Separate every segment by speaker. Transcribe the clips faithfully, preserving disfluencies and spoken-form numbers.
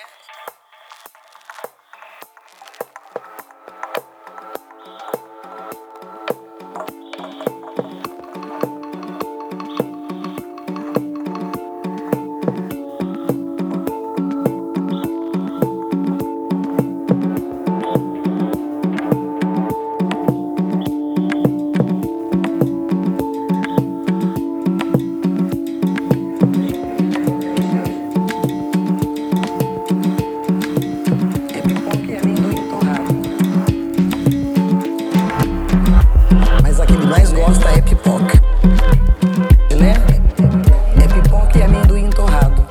Speaker 1: Mais gosta é pipoca, né? É pipoca e amendoim torrado.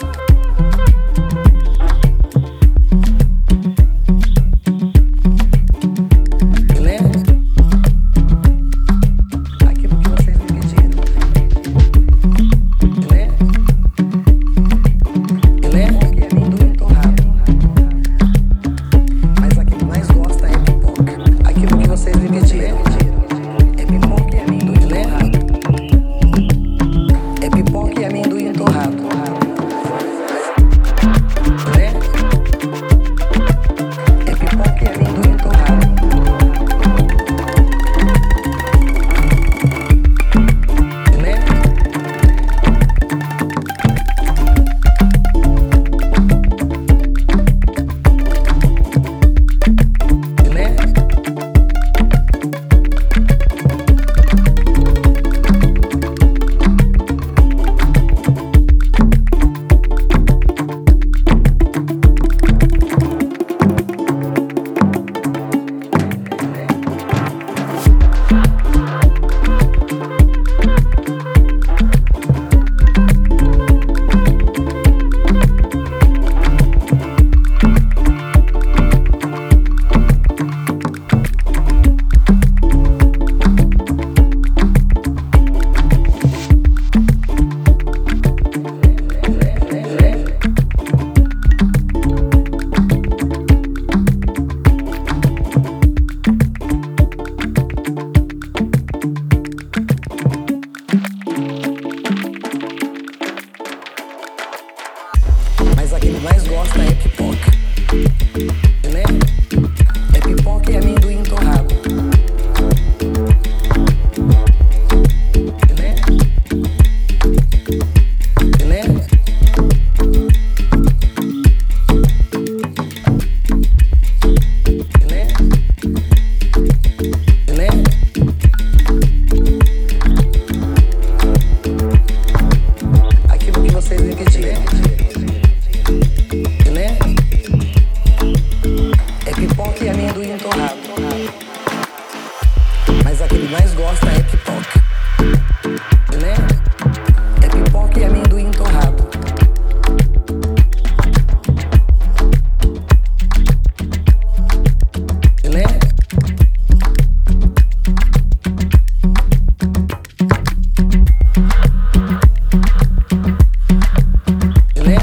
Speaker 1: Né? Aquilo que vocês me pediram. Né? Né? Pipoca e amendoim torrado. Mas a que mais gosta é pipoca. Aquilo que vocês me pediram. É pipoca e amendoim torrado. É pipoca e amendoim torrado. Né? É pipoca e amendoim torrado. Né? Né? Mas a que ele mais gosta é pipoca. Né? É pipoca e amendoim torrado. Né? Né? Né? Né? Aquilo que vocês me pediram. Né? É pipoca e amendoim torrado. Mas a que ele mais gosta é pipoca. Né? É pipoca e amendoim torrado. Né? Né?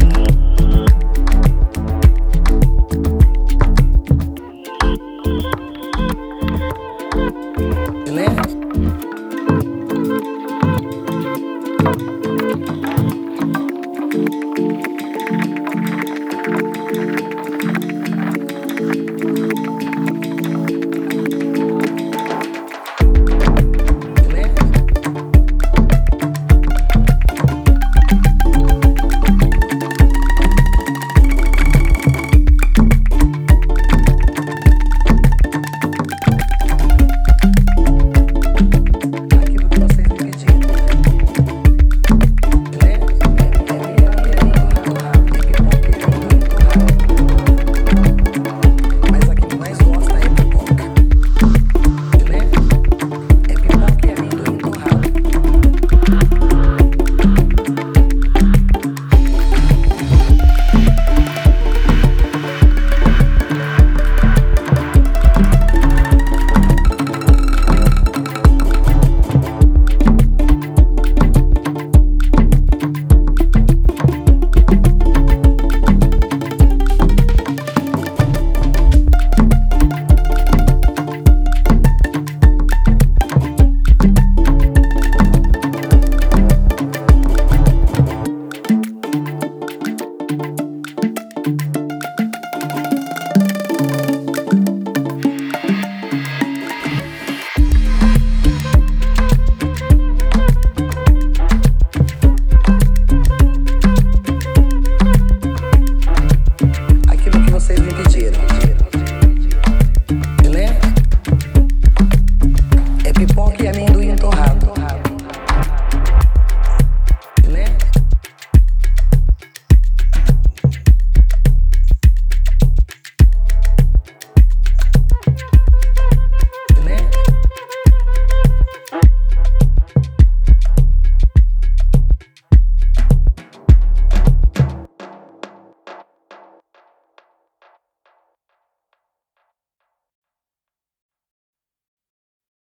Speaker 1: Né?